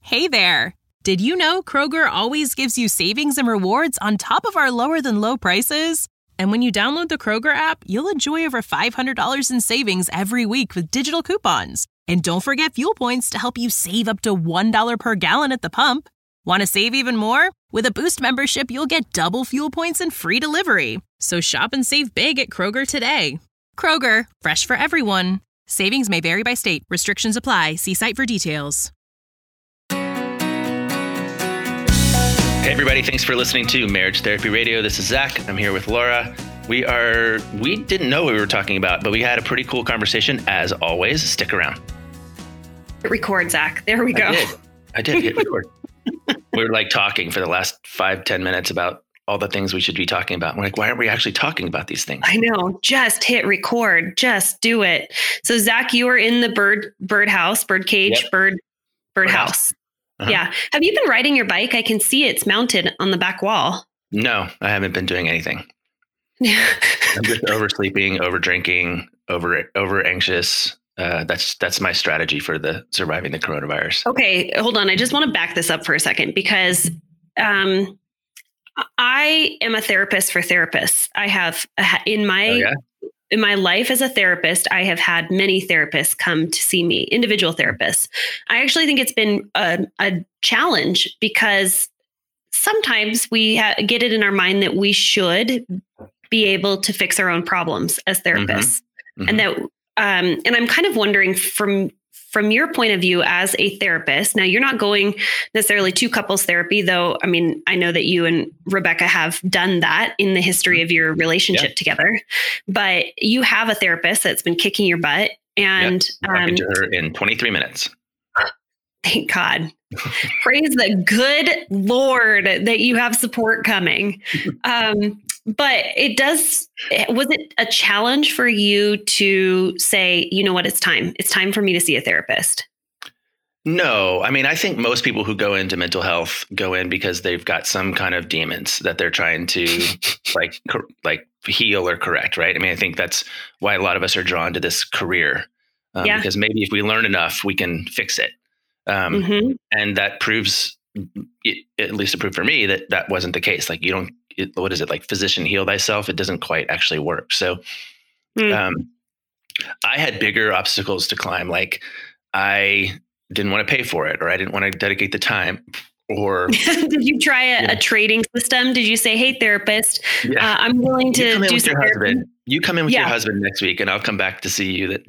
Hey there! Did you know Kroger always gives you savings and rewards on top of our lower than low prices? And when you download the Kroger app, you'll enjoy over $500 in savings every week with digital coupons. And don't forget fuel points to help you save up to $1 per gallon at the pump. Want to save even more? With a Boost membership, you'll get double fuel points and free delivery. So shop and save big at Kroger today. Kroger, fresh for everyone. Savings may vary by state. Restrictions apply. See site for details. Hey everybody, thanks for listening to Marriage Therapy Radio. This is Zach. I'm here with Laura. We didn't know what we were talking about, but we had a pretty cool conversation as always. Stick around. Hit record, Zach. There we go. I did hit record. We were like talking for the last 5-10 minutes about all the things we should be talking about. We're like, why aren't we actually talking about these things? I know. Just hit record. Just do it. So Zach, you are in the bird cage, Yep. bird house. Uh-huh. Yeah. Have you been riding your bike? I can see it's mounted on the back wall. No, I haven't been doing anything. I'm just oversleeping, over drinking, over anxious. That's my strategy for surviving the coronavirus. Okay, hold on. I just want to back this up for a second because I am a therapist for therapists. I have in my life as a therapist, I have had many therapists come to see me, individual therapists. I actually think it's been a challenge because sometimes we get it in our mind that we should be able to fix our own problems as therapists. Mm-hmm. And that, and I'm kind of wondering from your point of view as a therapist, now you're not going necessarily to couples therapy, though. I mean, I know that you and Rebecca have done that in the history of your relationship together, but you have a therapist that's been kicking your butt and talking to her in 23 minutes. Thank God. Praise the good Lord that you have support coming. But was it a challenge for you to say, you know what, it's time for me to see a therapist? No, I mean, I think most people who go into mental health go in because they've got some kind of demons that they're trying to like heal or correct. Right. I mean, I think that's why a lot of us are drawn to this career because maybe if we learn enough, we can fix it. And that proves, at least it proved for me that wasn't the case. Like what is it, like physician heal thyself? It doesn't quite actually work. So I had bigger obstacles to climb. Like I didn't want to pay for it, or I didn't want to dedicate the time. Or did you try a trading system? Did you say, hey, therapist, I'm willing to do some therapy? You come in with your husband next week and I'll come back to see you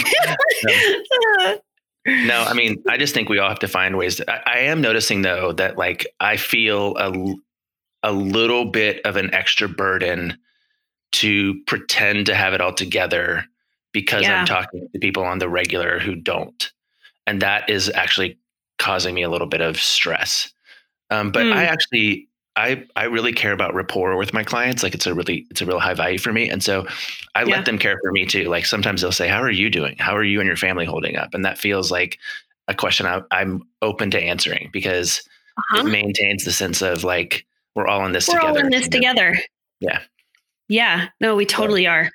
No, I mean, I just think we all have to find ways I am noticing though, that like, I feel a little bit of an extra burden to pretend to have it all together because I'm talking to people on the regular who don't. And that is actually causing me a little bit of stress. But I really care about rapport with my clients. Like it's a real high value for me. And so I let them care for me too. Like sometimes they'll say, how are you doing? How are you and your family holding up? And that feels like a question I'm open to answering because it maintains the sense of like, we're all in this together. We're all in this together. Yeah. Yeah. No, we totally are.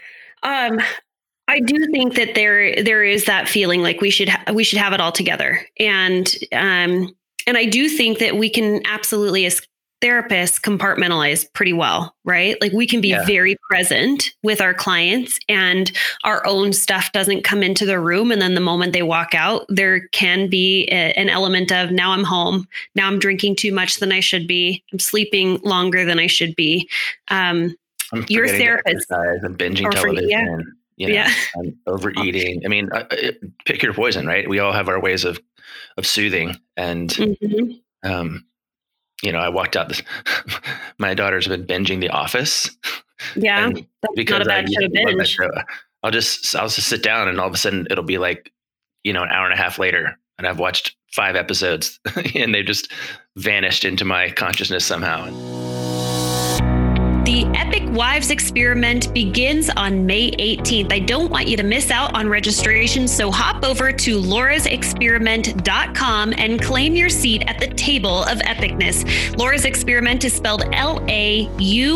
I do think that there is that feeling like we should have it all together. And I do think that we can absolutely as therapists compartmentalize pretty well, right? Like we can be very present with our clients and our own stuff doesn't come into the room. And then the moment they walk out, there can be an element of now I'm home. Now I'm drinking too much than I should be. I'm sleeping longer than I should be. Your therapist. I'm binging television. I'm overeating. I mean, pick your poison, right? We all have our ways of soothing. And, I walked out my daughter's been binging The Office. Yeah. That's not a bad show to binge. I'll just sit down and all of a sudden it'll be like, an hour and a half later and I've watched 5 episodes and they've just vanished into my consciousness somehow. The Epic Wives Experiment begins on May 18th. I don't want you to miss out on registration, so hop over to laurasexperiment.com and claim your seat at the table of epicness. Laura's Experiment is spelled Lauras,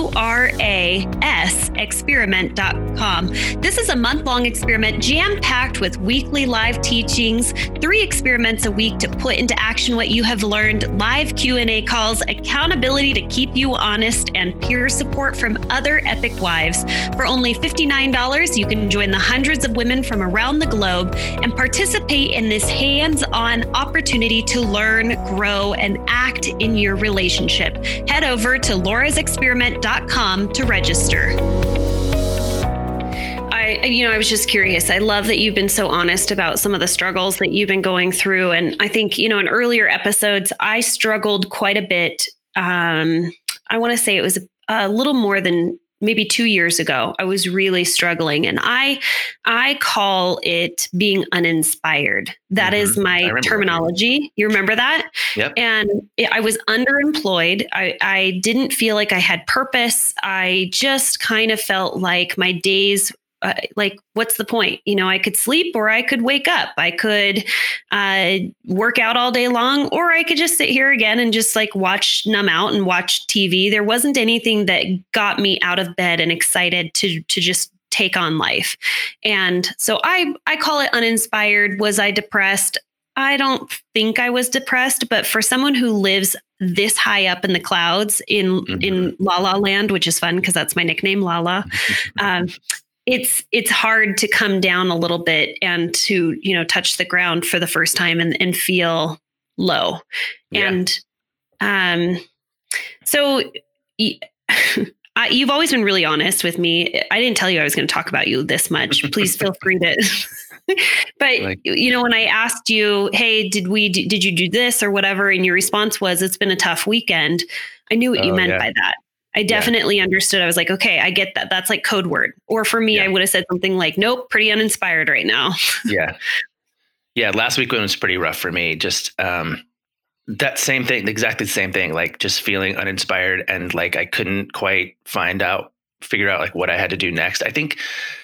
experiment.com. This is a month-long experiment jam-packed with weekly live teachings, 3 experiments a week to put into action what you have learned, live Q&A calls, accountability to keep you honest, and peer support from other epic wives. For only $59, you can join the hundreds of women from around the globe and participate in this hands-on opportunity to learn, grow, and act in your relationship. Head over to laurasexperiment.com to register. I was just curious. I love that you've been so honest about some of the struggles that you've been going through. And I think, in earlier episodes, I struggled quite a bit. I want to say it was a little more than maybe 2 years ago. I was really struggling, and I call it being uninspired. That is my terminology. You remember that? Yep. And I was underemployed. I didn't feel like I had purpose. I just kind of felt like my days what's the point? I could sleep or I could wake up. I could work out all day long, or I could just sit here again and just numb out and watch TV. There wasn't anything that got me out of bed and excited to just take on life. And so I call it uninspired. Was I depressed? I don't think I was depressed, but for someone who lives this high up in the clouds in La La Land, which is fun because that's my nickname, Lala. It's hard to come down a little bit and to, touch the ground for the first time and feel low. Yeah. And so you've always been really honest with me. I didn't tell you I was going to talk about you this much. Please feel free to. But when I asked you, hey, did you do this or whatever? And your response was, it's been a tough weekend. I knew what you meant by that. I definitely understood. I was like, okay, I get that. That's like code word. Or for me, I would have said something like, nope, pretty uninspired right now. Yeah. Last week was pretty rough for me. Just that same thing, exactly the same thing, like just feeling uninspired and like I couldn't quite figure out like what I had to do next. I think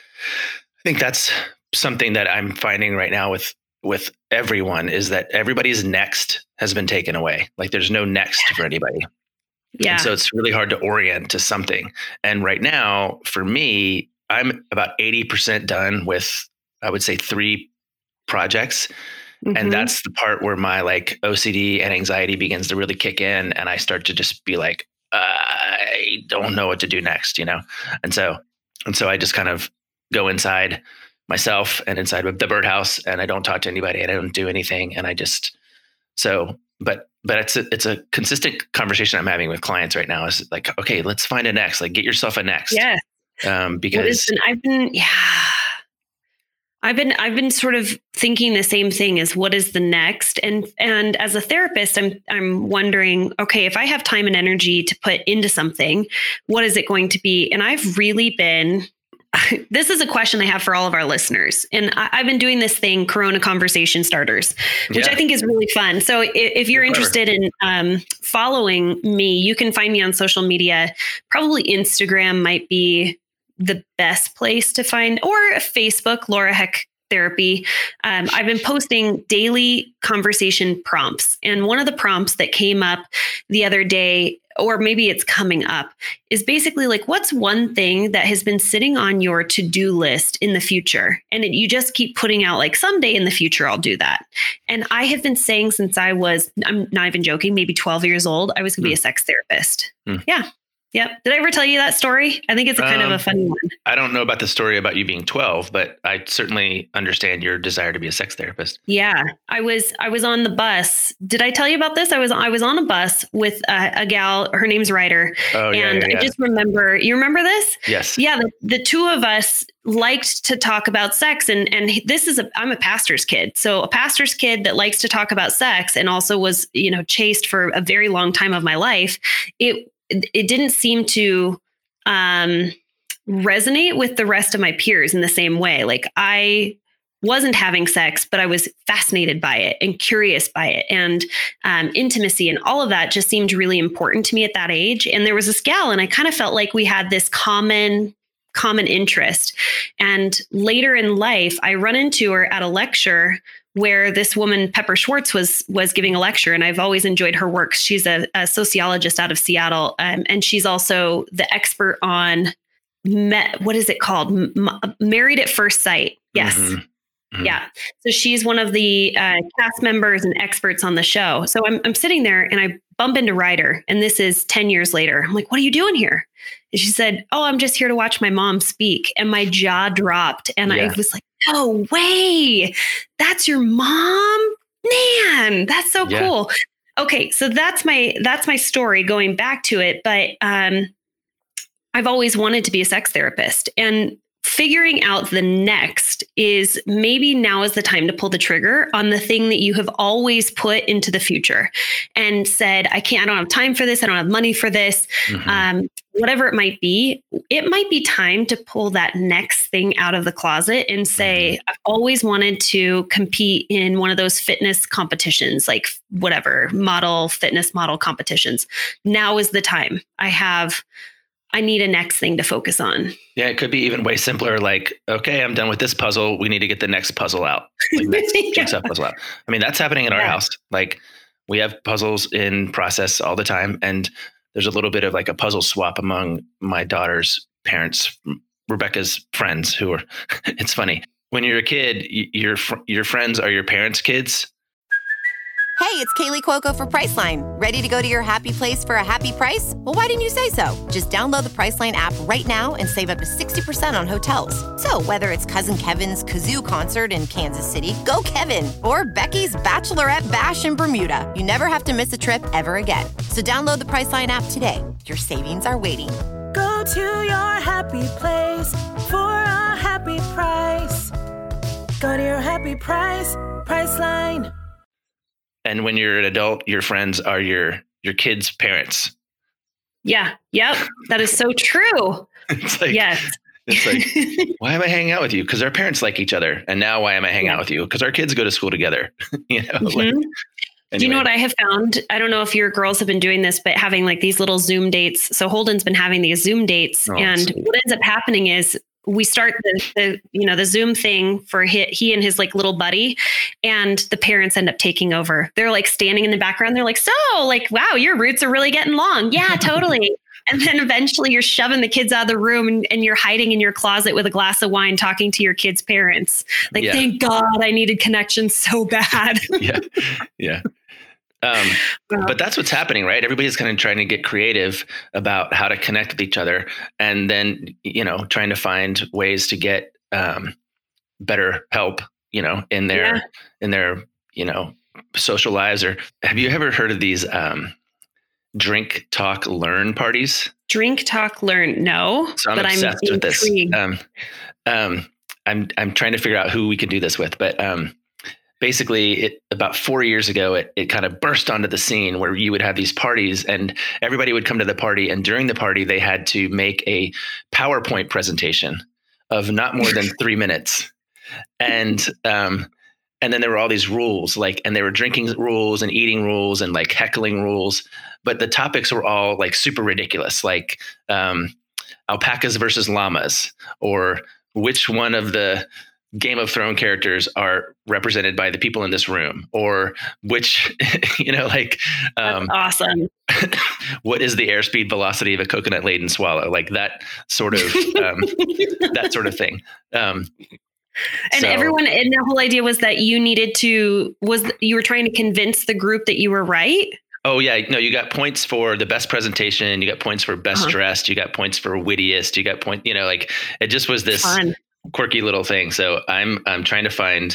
that's something that I'm finding right now with everyone, is that everybody's next has been taken away. Like there's no next for anybody. Yeah. And so it's really hard to orient to something. And right now, for me, I'm about 80% done with, I would say, 3 projects. Mm-hmm. And that's the part where my OCD and anxiety begins to really kick in. And I start to just be like, I don't know what to do next, And so I just kind of go inside myself and inside the birdhouse, and I don't talk to anybody and I don't do anything. And I just, but it's a consistent conversation I'm having with clients right now, is like, okay, let's find a next, get yourself a next. Yeah. Because I've been sort of thinking the same thing as what is the next. And as a therapist, I'm wondering, okay, if I have time and energy to put into something, what is it going to be? And I've really been, this is a question I have for all of our listeners. And I've been doing this thing, Corona Conversation Starters, which I think is really fun. So if you're interested in following me, you can find me on social media. Probably Instagram might be the best place to find, or Facebook, Laura Heck Therapy. I've been posting daily conversation prompts. And one of the prompts that came up the other day, or maybe it's coming up, is basically what's one thing that has been sitting on your to-do list in the future? And you just keep putting out someday in the future, I'll do that. And I have been saying since I'm not even joking, maybe 12 years old, I was going to be a sex therapist. Yeah. Yep. Did I ever tell you that story? I think it's kind of a funny one. I don't know about the story about you being 12, but I certainly understand your desire to be a sex therapist. Yeah. I was on the bus. Did I tell you about this? I was on a bus with a gal, her name's Ryder. Oh, yeah, and I just remember, you remember this? Yes. Yeah. The two of us liked to talk about sex. And I'm a pastor's kid. So a pastor's kid that likes to talk about sex and also was, chaste for a very long time of my life. It didn't seem to resonate with the rest of my peers in the same way. I wasn't having sex, but I was fascinated by it and curious by it, and intimacy and all of that just seemed really important to me at that age. And there was this gal, and I kind of felt like we had this common interest. And later in life, I run into her at a lecture where this woman, Pepper Schwartz, was giving a lecture, and I've always enjoyed her work. She's a sociologist out of Seattle, and she's also the expert on what is it called? Married at First Sight. Yes. Mm-hmm. Mm-hmm. Yeah. So she's one of the cast members and experts on the show. So I'm sitting there and I bump into Ryder, and this is 10 years later. I'm like, what are you doing here? And she said, oh, I'm just here to watch my mom speak. And my jaw dropped. And I was like, no way. That's your mom? Man, that's so cool. Okay. So that's my story going back to it. But I've always wanted to be a sex therapist, and figuring out the next is maybe now is the time to pull the trigger on the thing that you have always put into the future and said, I don't have time for this. I don't have money for this. Mm-hmm. Whatever it might be time to pull that next thing out of the closet and say, I've always wanted to compete in one of those fitness competitions, like whatever fitness model competitions. Now is the time. I need a next thing to focus on. Yeah, it could be even way simpler. Like, okay, I'm done with this puzzle. We need to get the next puzzle out. Like next jigsaw puzzle out. I mean, that's happening in our house. Like, we have puzzles in process all the time. And there's a little bit of like a puzzle swap among my daughter's parents, Rebecca's friends who are, it's funny. When you're a kid, your friends are your parents' kids. Hey, it's Kaylee Cuoco for Priceline. Ready to go to your happy place for a happy price? Well, why didn't you say so? Just download the Priceline app right now and save up to 60% on hotels. So whether it's Cousin Kevin's Kazoo Concert in Kansas City, go Kevin, or Becky's Bachelorette Bash in Bermuda, you never have to miss a trip ever again. So download the Priceline app today. Your savings are waiting. Go to your happy place for a happy price. Go to your happy price, Priceline. And when you're an adult, your friends are your kids' parents. Yeah. Yep. That is so true. It's like, yes. It's like, why am I hanging out with you? Because our parents like each other. And now why am I hanging out with you? Because our kids go to school together. You know. Mm-hmm. Anyway. Do you know what I have found? I don't know if your girls have been doing this, but having like these little Zoom dates. So Holden's been having these Zoom dates, and what ends up happening is we start the Zoom thing for he and his like little buddy, and the parents end up taking over. They're like standing in the background. They're like, so like, wow, your roots are really getting long. Yeah, totally. And then eventually you're shoving the kids out of the room and you're hiding in your closet with a glass of wine, talking to your kids' parents. Like, thank God I needed connection so bad. Yeah. But that's what's happening, right? Everybody's kind of trying to get creative about how to connect with each other, and then, trying to find ways to get better help, in their social lives. Or have you ever heard of these drink, talk, learn parties? Drink, talk, learn. No, so I'm obsessed with this. I'm trying to figure out who we can do this with, but basically, about 4 years ago, it kind of burst onto the scene where you would have these parties and everybody would come to the party. And during the party, they had to make a PowerPoint presentation of not more than 3 minutes. And then there were all these rules, and they were drinking rules and eating rules and like heckling rules. But the topics were all like super ridiculous, like alpacas versus llamas, or which one of the Game of Thrones characters are represented by the people in this room, or which, awesome. What is the airspeed velocity of a coconut laden swallow? Like that sort of, that sort of thing. Everyone, and the whole idea was that you were trying to convince the group that you were right. Oh yeah. No, you got points for the best presentation. You got points for best dressed. You got points for wittiest. You got it just was this fun, quirky little thing. So I'm trying to find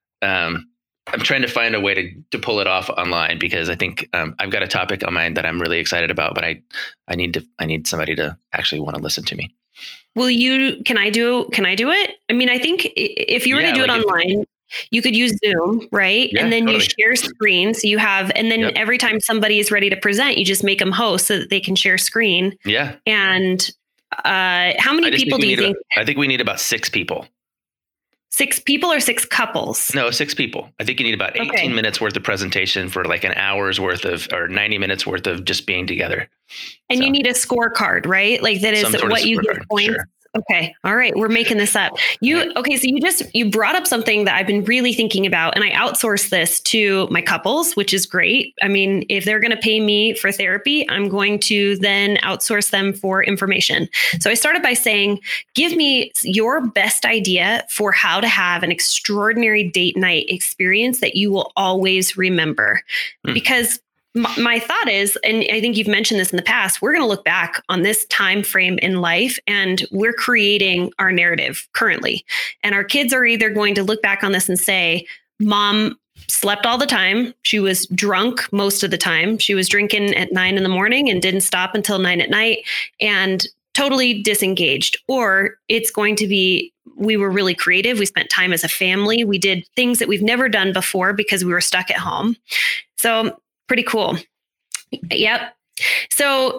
a way to pull it off online, because I think I've got a topic on mind that I'm really excited about, but I need somebody to actually want to listen to me. Can I do it? I mean, I think if you were to do it online, you could use Zoom, right? Yeah, and then totally. You share screen. So you have, and then every time somebody is ready to present, you just make them host so that they can share screen. Yeah. And how many people do you think? I think we need about 6 people. 6 people or 6 couples? No, 6 people. I think you need about 18 minutes worth of presentation for like an hour's worth of, or 90 minutes worth of just being together. And you need a scorecard, right? Like that is what you get points. Sure. Okay. All right. We're making this up. Okay. So you brought up something that I've been really thinking about, and I outsource this to my couples, which is great. I mean, if they're going to pay me for therapy, I'm going to then outsource them for information. So I started by saying, give me your best idea for how to have an extraordinary date night experience that you will always remember. Because my thought is, and I think you've mentioned this in the past, we're going to look back on this time frame in life and we're creating our narrative currently. And our kids are either going to look back on this and say, Mom slept all the time. She was drunk most of the time. She was drinking at 9 a.m. and didn't stop until 9 p.m. and totally disengaged. Or it's going to be, we were really creative. We spent time as a family. We did things that we've never done before because we were stuck at home. So pretty cool. Yep. So,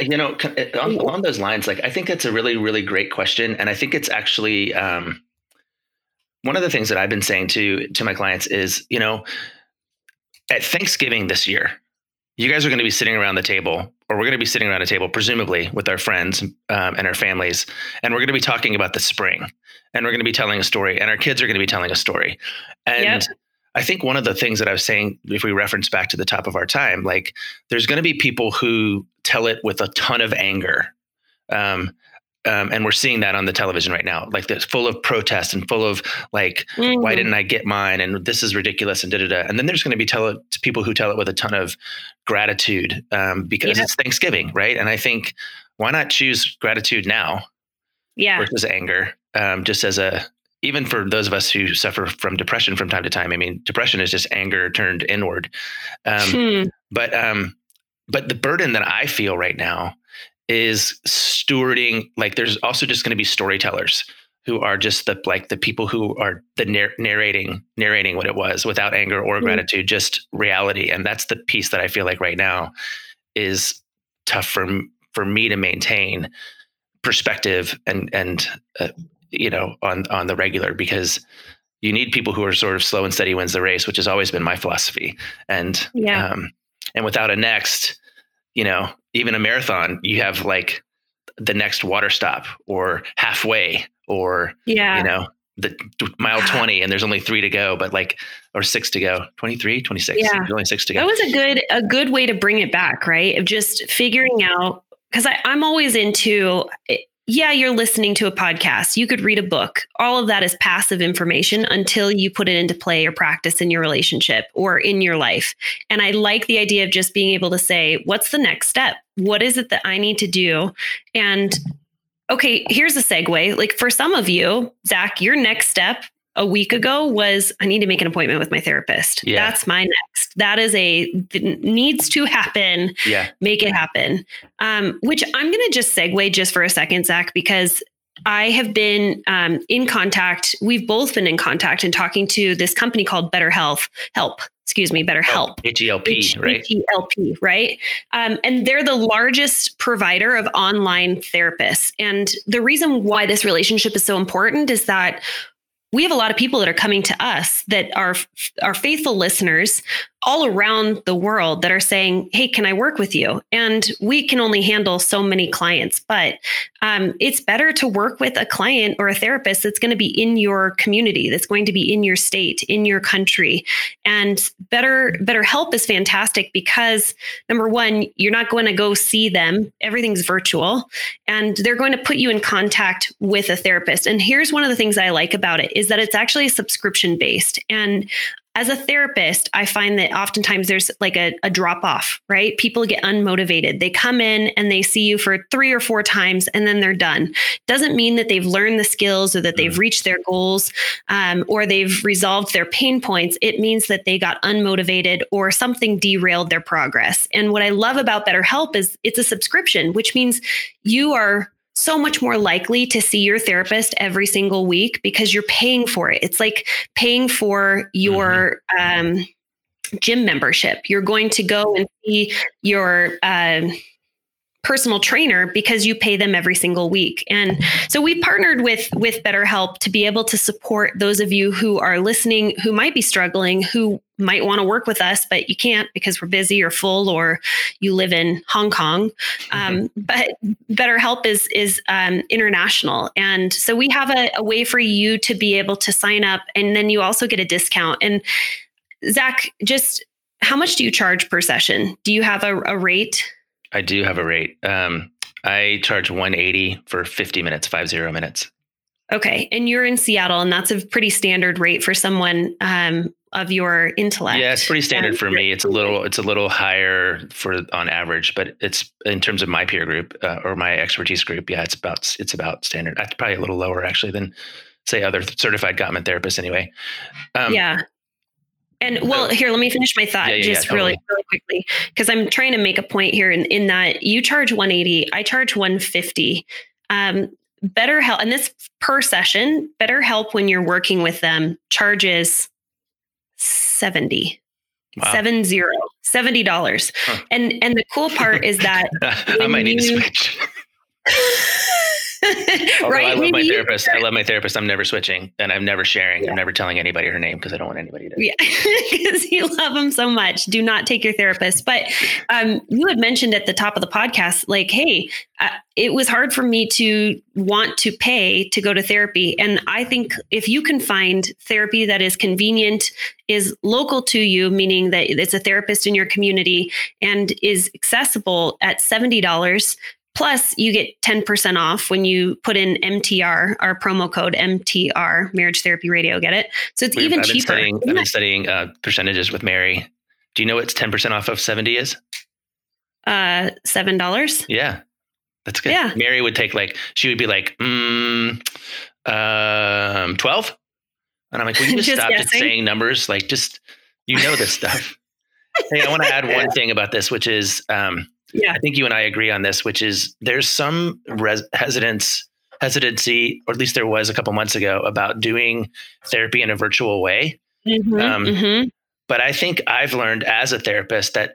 along those lines, like, I think that's a really, really great question. And I think it's actually, one of the things that I've been saying to my clients is, at Thanksgiving this year, you guys are going to be sitting around the table, or we're going to be sitting around a table, presumably with our friends and our families. And we're going to be talking about the spring, and we're going to be telling a story, and our kids are going to be telling a story. And I think one of the things that I was saying, if we reference back to the top of our time, like, there's going to be people who tell it with a ton of anger. And we're seeing that on the television right now, like, that's full of protest and full of like, why didn't I get mine? And this is ridiculous and da-da-da. And then there's going to be people who tell it with a ton of gratitude because it's Thanksgiving, right? And I think, why not choose gratitude now versus anger, just as even for those of us who suffer from depression from time to time. I mean, depression is just anger turned inward. But the burden that I feel right now is stewarding, like, there's also just going to be storytellers who are just the people who are narrating what it was without anger or gratitude, just reality. And that's the piece that I feel like right now is tough for me to maintain perspective and on the regular, because you need people who are sort of slow and steady wins the race, which has always been my philosophy. And without a next, even a marathon, you have like the next water stop or halfway or, the mile 20 and there's only 3 to go, but or 6 to go, 23, 26, there's only 6 to go. That was a good way to bring it back, right? Of just figuring out, because I'm always into you're listening to a podcast. You could read a book. All of that is passive information until you put it into play or practice in your relationship or in your life. And I like the idea of just being able to say, what's the next step? What is it that I need to do? And okay, here's a segue. Like, for some of you, Zach, your next step a week ago was, I need to make an appointment with my therapist. Yeah. That's my next. That is needs to happen. Yeah. Make it happen. Which I'm going to just segue just for a second, Zach, because I have been in contact. We've both been in contact and talking to this company called BetterHelp. BetterHelp. H-E-L-P, right? H-E-L-P, right? And they're the largest provider of online therapists. And the reason why this relationship is so important is that we have a lot of people that are coming to us that are faithful listeners all around the world that are saying, hey, can I work with you? And we can only handle so many clients, but it's better to work with a client or a therapist that's going to be in your community, that's going to be in your state, in your country. And BetterHelp is fantastic because, number one, you're not going to go see them. Everything's virtual, and they're going to put you in contact with a therapist. And here's one of the things I like about it is that it's actually subscription based. And as a therapist, I find that oftentimes there's like a drop off, right? People get unmotivated. They come in and they see you for 3 or 4 times and then they're done. Doesn't mean that they've learned the skills or that they've reached their goals or they've resolved their pain points. It means that they got unmotivated or something derailed their progress. And what I love about BetterHelp is it's a subscription, which means you are so much more likely to see your therapist every single week because you're paying for it. It's like paying for your gym membership. You're going to go and see your personal trainer because you pay them every single week. And so we partnered with BetterHelp to be able to support those of you who are listening, who might be struggling, who might want to work with us, but you can't because we're busy or full, or you live in Hong Kong. But BetterHelp is international. And so we have a way for you to be able to sign up, and then you also get a discount. And Zach, just how much do you charge per session? Do you have a rate? I do have a rate. I charge $180 for 50 minutes. Okay. And you're in Seattle, and that's a pretty standard rate for someone of your intellect. Yeah, it's pretty standard for me. It's a little higher on average, but it's in terms of my peer group or my expertise group. Yeah, it's about standard. That's probably a little lower actually than say other certified Gottman therapists anyway. Yeah. And well, here, let me finish my thought really quickly, because I'm trying to make a point here in that you charge $180, I charge $150. BetterHelp, and this per session, BetterHelp, when you're working with them, charges $70. Wow. $70. Huh. And the cool part is that I might need to switch. Right? I love my therapist. I'm never switching, and I'm never sharing. Yeah. I'm never telling anybody her name because I don't want anybody to. Yeah, because you love them so much. Do not take your therapist. But you had mentioned at the top of the podcast, like, hey, it was hard for me to want to pay to go to therapy. And I think if you can find therapy that is convenient, is local to you, meaning that it's a therapist in your community and is accessible at $70, plus, you get 10% off when you put in MTR, our promo code MTR, Marriage Therapy Radio. Get it? So it's even cheaper. I've been studying percentages with Mary. Do you know what 10% off of 70 is? $7. Yeah, that's good. Yeah. Mary would take she would be like, 12. And I'm like, will you just stop saying numbers? Like, just, this stuff. Hey, I want to add one thing about this, which is, I think you and I agree on this, which is there's some hesitancy, or at least there was a couple months ago, about doing therapy in a virtual way. But I think I've learned as a therapist that,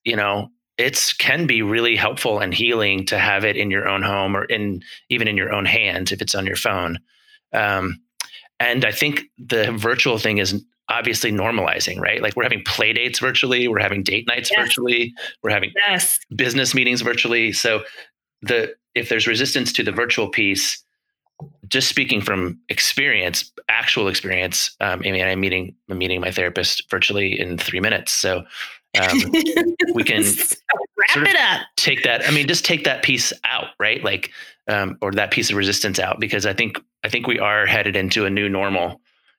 it can be really helpful and healing to have it in your own home or even in your own hands if it's on your phone. And I think the virtual thing is obviously normalizing, right? Like we're having play dates virtually, we're having date nights virtually, we're having business meetings virtually. So if there's resistance to the virtual piece, just speaking from actual experience, I'm meeting my therapist virtually in 3 minutes. So we can wrap it up. Take that. Just take that piece out, right? Like, or that piece of resistance out, because I think we are headed into a new normal.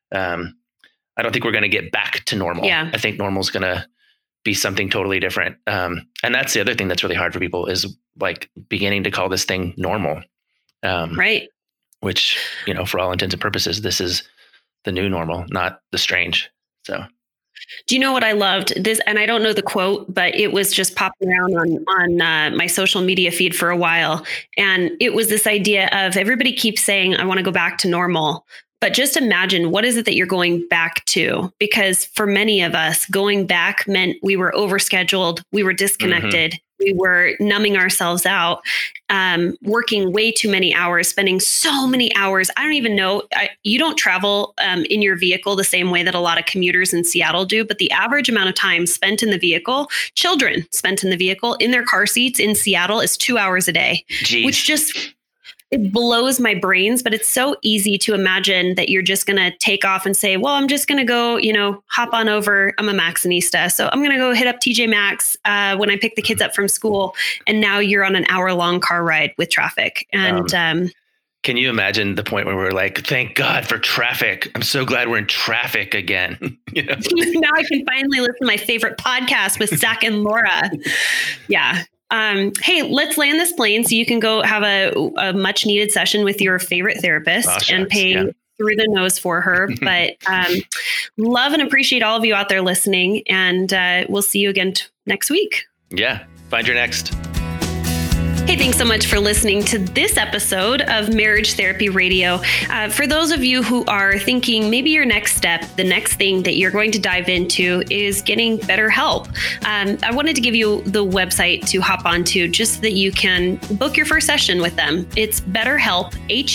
I don't think we're going to get back to normal. Yeah. I think normal is going to be something totally different. And that's the other thing that's really hard for people is like beginning to call this thing normal. Right. Which, for all intents and purposes, this is the new normal, not the strange. So. Do you know what I loved this? And I don't know the quote, but it was just popping around on my social media feed for a while. And it was this idea of everybody keeps saying, I want to go back to normal. But just imagine, what is it that you're going back to? Because for many of us, going back meant we were overscheduled, we were disconnected, we were numbing ourselves out, working way too many hours, spending so many hours. I don't even know. You don't travel in your vehicle the same way that a lot of commuters in Seattle do, but the average amount of time spent in the vehicle, children spent in the vehicle, in their car seats in Seattle is 2 hours a day. Jeez. Which just... it blows my brains, but it's so easy to imagine that you're just going to take off and say, well, I'm just going to go, hop on over. I'm a Maxxinista. So I'm going to go hit up TJ Maxx when I pick the kids up from school. And now you're on an hour-long car ride with traffic. And can you imagine the point where we're like, thank God for traffic. I'm so glad we're in traffic again. Now I can finally listen to my favorite podcast with Zach and Laura. Yeah. Hey, let's land this plane so you can go have a much needed session with your favorite therapist and pay through the nose for her. But love and appreciate all of you out there listening, and we'll see you again next week. Yeah. Find your next. Hey, thanks so much for listening to this episode of Marriage Therapy Radio. For those of you who are thinking maybe your next step, the next thing that you're going to dive into is getting BetterHelp. I wanted to give you the website to hop onto just so that you can book your first session with them. It's BetterHelp,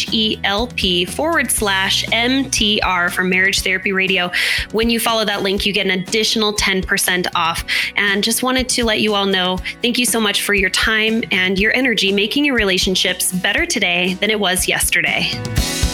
HELP/MTR for Marriage Therapy Radio. When you follow that link, you get an additional 10% off. And just wanted to let you all know, thank you so much for your time and your energy making your relationships better today than it was yesterday.